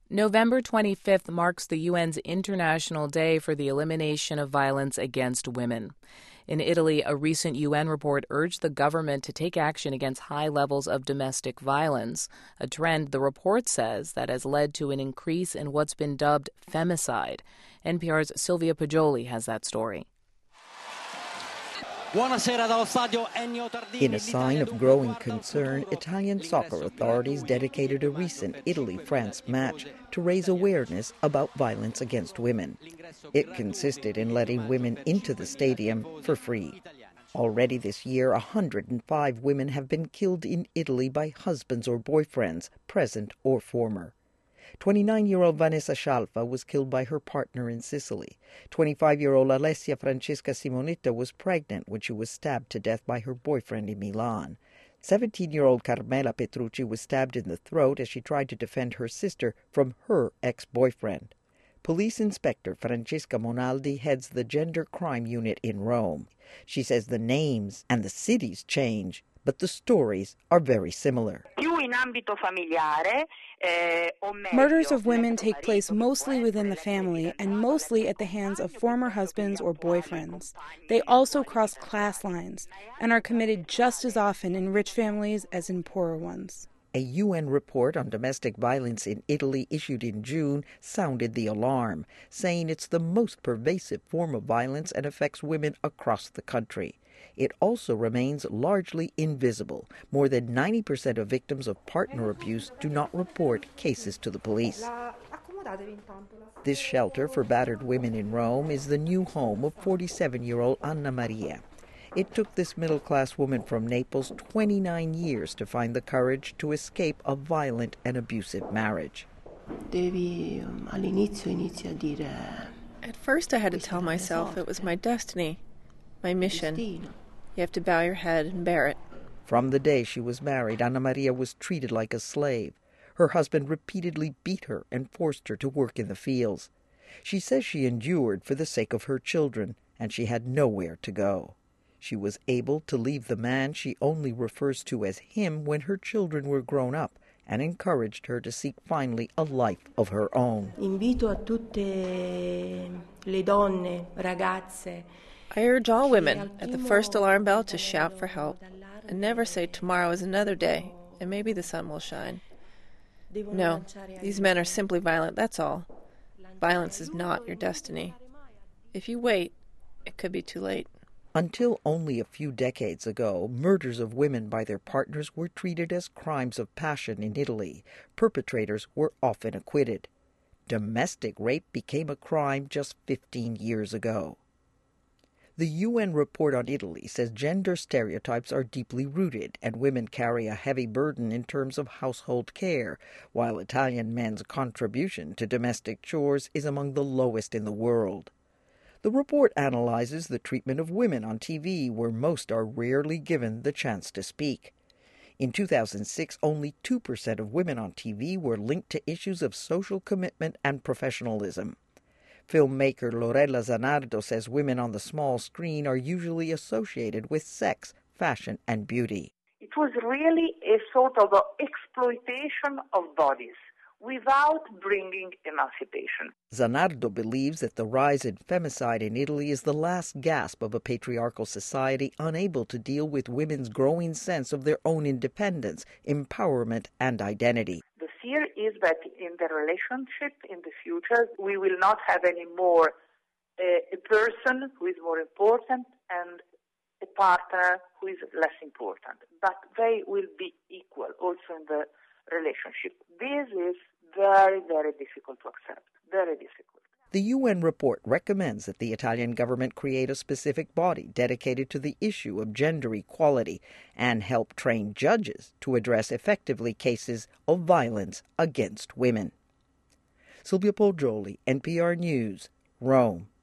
November 25th marks the UN's International Day for the Elimination of Violence Against Women. In Italy, a recent UN report urged the government to take action against high levels of domestic violence, a trend the report says that has led to an increase in what's been dubbed femicide. NPR's Silvia Poggioli has that story. In a sign of growing concern, Italian soccer authorities dedicated a recent Italy-France match to raise awareness about violence against women. It consisted in letting women into the stadium for free. Already this year, 105 women have been killed in Italy by husbands or boyfriends, present or former. 29-year-old Vanessa Scialfa was killed by her partner in Sicily. 25-year-old Alessia Francesca Simonetta was pregnant when she was stabbed to death by her boyfriend in Milan. 17-year-old Carmela Petrucci was stabbed in the throat as she tried to defend her sister from her ex-boyfriend. Police Inspector Francesca Monaldi heads the Gender Crime Unit in Rome. She says the names and the cities change, but the stories are very similar. Murders of women take place mostly within the family and mostly at the hands of former husbands or boyfriends. They also cross class lines and are committed just as often in rich families as in poorer ones. A UN report on domestic violence in Italy issued in June sounded the alarm, saying it's the most pervasive form of violence and affects women across the country. It also remains largely invisible. More than 90% of victims of partner abuse do not report cases to the police. This shelter for battered women in Rome is the new home of 47-year-old Anna Maria. It took this middle-class woman from Naples 29 years to find the courage to escape a violent and abusive marriage. At first I had to tell myself it was my destiny, my mission. You have to bow your head and bear it. From the day she was married, Anna Maria was treated like a slave. Her husband repeatedly beat her and forced her to work in the fields. She says she endured for the sake of her children, and she had nowhere to go. She was able to leave the man she only refers to as him when her children were grown up, and encouraged her to seek finally a life of her own. I urge all women at the first alarm bell to shout for help and never say tomorrow is another day and maybe the sun will shine. No, these men are simply violent, that's all. Violence is not your destiny. If you wait, it could be too late. Until only a few decades ago, murders of women by their partners were treated as crimes of passion in Italy. Perpetrators were often acquitted. Domestic rape became a crime just 15 years ago. The UN report on Italy says gender stereotypes are deeply rooted and women carry a heavy burden in terms of household care, while Italian men's contribution to domestic chores is among the lowest in the world. The report analyzes the treatment of women on TV, where most are rarely given the chance to speak. In 2006, only 2% of women on TV were linked to issues of social commitment and professionalism. Filmmaker Lorella Zanardo says women on the small screen are usually associated with sex, fashion, and beauty. It was really a sort of exploitation of bodies without bringing emancipation. Zanardo believes that the rise in femicide in Italy is the last gasp of a patriarchal society unable to deal with women's growing sense of their own independence, empowerment, and identity. The fear is that in the relationship in the future, we will not have any more a person who is more important and a partner who is less important. But they will be equal also in the relationship. This is very, very difficult to accept. Very difficult. The UN report recommends that the Italian government create a specific body dedicated to the issue of gender equality and help train judges to address effectively cases of violence against women. Silvia Poggioli, NPR News, Rome.